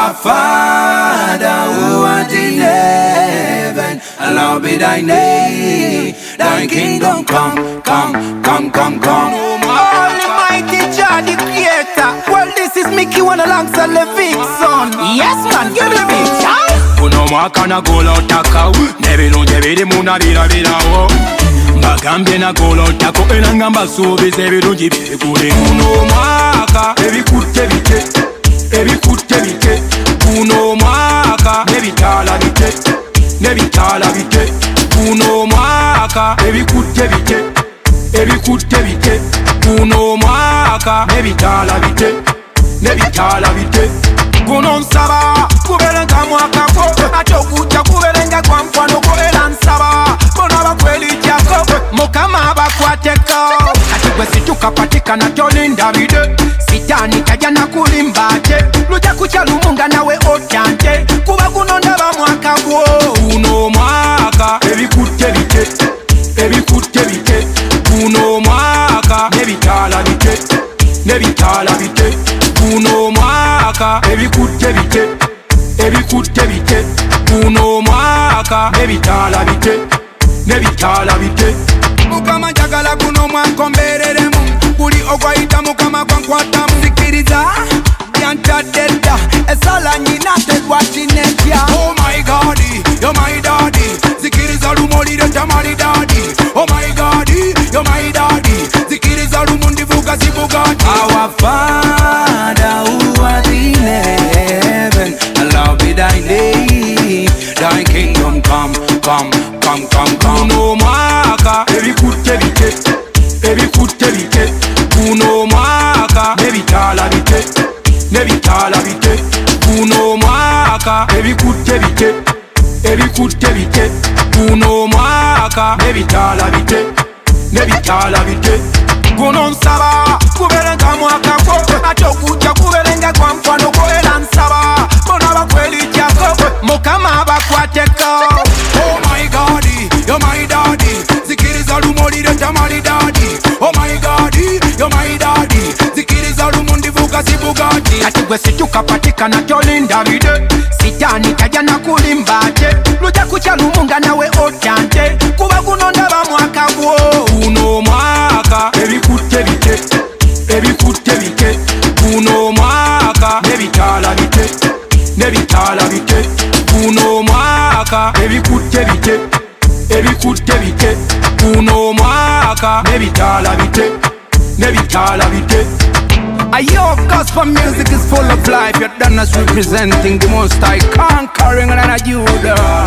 Our Father who art in heaven, hallowed be thy name. Thy kingdom come, come, come, come, come. Almighty Jah the Creator. Well, this is Mickey One alongside Levick, son. Yes, man, give me the beat, yeah. Kuno mwakana gola otaka nebirungi ebirimu nabirabirawo mbagambye nagola otako era nga mbasuubiza ebirungi byegule. Kuno mwaka ebikutte bite, ebikutte bite. Kuno mwaka nebitaala bite, nebitaala bite. Kuno mwaka ebikutte bite, ebikutte bite. Kuno mwaka nebitaala bite, nebitaala bite. Kuno nsaba kuberenga mwaka gwo ate okujja kuberenga gwa mukwano gwo era nsaba bona bakwelityako mukama abakwateko kati gwe situkapatikana tolinda bide sitaani tajja nakulimba ate lujja kukya lumunga nawe otyante kuba guno ndaba mwaka gwo. Kuno mwaka ebikutte bite, ebikutte bite. Kuno mwaka nebitaala bite, nebitaala bite. Kuno mwaka ebikutte bite, ebikutte bite. Kuno mwaka nebitaala bite, nebitaala bite. Mukama njagala guno mwaka ombereremu buli ogwayita mukama gwankwatamu. Zikiriza byantadde dda esala nyina tegwakinetya. Oh my God, you're my daddy. Zikiriza lumo lireta mali daddy. Oh my God, you're my daddy. Zikiriza lumo ndivuga zibugati. Our Father who art in heaven, hallowed be thy name. Thy kingdom come, come, come, come, come. Kuno mwaka ebikutte bite, ebikutte bite. Kuno mwaka nebitaala bite, nebitaala bite. Kuno mwaka ebikutte bite, ebikutte bite. Kuno mwaka nebitaala bite, nebitaala bite. Kuno nsaba kuberenga mwaka gwo ate okujja kuberenga gwa mukwano gwo era nsaba bona bakwelityako mukama abakwateko. Oh my God, you're my daddy. Zikiriza lumo lireta mali daddy. Oh my God, you're my daddy. Zikiriza lumo ndivuga zibugati. Kati gwe situkapatikana tolinda bide sitaani tajja nakulimba ate lujja kukya lumunga nawe otyante kuba guno ndaba mwaka gwo. Kuno mwaka ebikutte bite, ebikutte bite. Kuno mwaka nebitaala bite, nebitaala bite. Kuno mwaka ebikutte bite, ebikutte bite. Kuno mwaka nebitaala bite, nebitaala bite. Your gospel music is full of life. You're done us representing the Most High, conquering and a Judah.